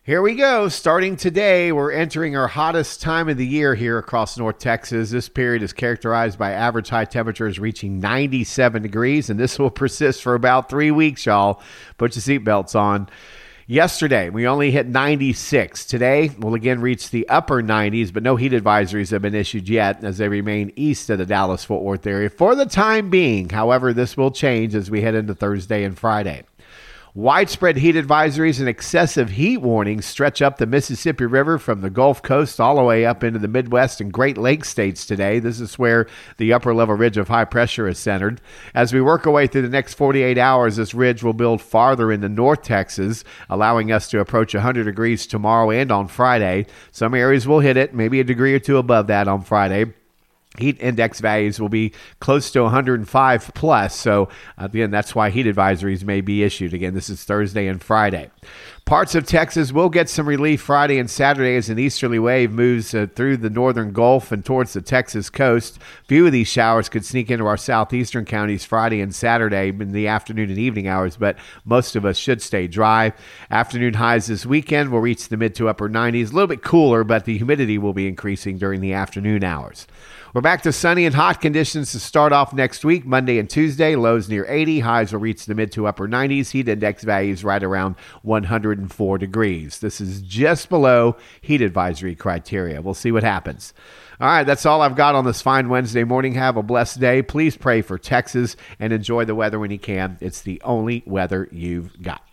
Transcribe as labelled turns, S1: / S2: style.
S1: Here we go. Starting today, we're entering our hottest time of the year here across North Texas. This period is characterized by average high temperatures reaching 97 degrees, and this will persist for about 3 weeks, y'all. Put your seatbelts on. Yesterday, we only hit 96. Today, we'll again reach the upper 90s, but no heat advisories have been issued yet as they remain east of the Dallas-Fort Worth area for the time being. However, this will change as we head into Thursday and Friday. Widespread heat advisories and excessive heat warnings stretch up the Mississippi River from the Gulf Coast all the way up into the Midwest and Great Lakes states today. This is where the upper level ridge of high pressure is centered. As we work our way through the next 48 hours, this ridge will build farther into North Texas, allowing us to approach 100 degrees tomorrow and on Friday. Some areas will hit it, maybe a degree or two above that on Friday. Heat index values will be close to 105 plus. So, again, that's why heat advisories may be issued. Again, this is Thursday and Friday. Parts of Texas will get some relief Friday and Saturday as an easterly wave moves through the northern Gulf and towards the Texas coast. Few of these showers could sneak into our southeastern counties Friday and Saturday in the afternoon and evening hours, but most of us should stay dry. Afternoon highs this weekend will reach the mid to upper 90s. A little bit cooler, but the humidity will be increasing during the afternoon hours. We're back to sunny and hot conditions to start off next week, Monday and Tuesday. Lows near 80. Highs will reach the mid to upper 90s. Heat index values right around 104 degrees. This is just below heat advisory criteria. We'll see what happens. All right, that's all I've got on this fine Wednesday morning. Have a blessed day. Please pray for Texas and enjoy the weather when you can. It's the only weather you've got.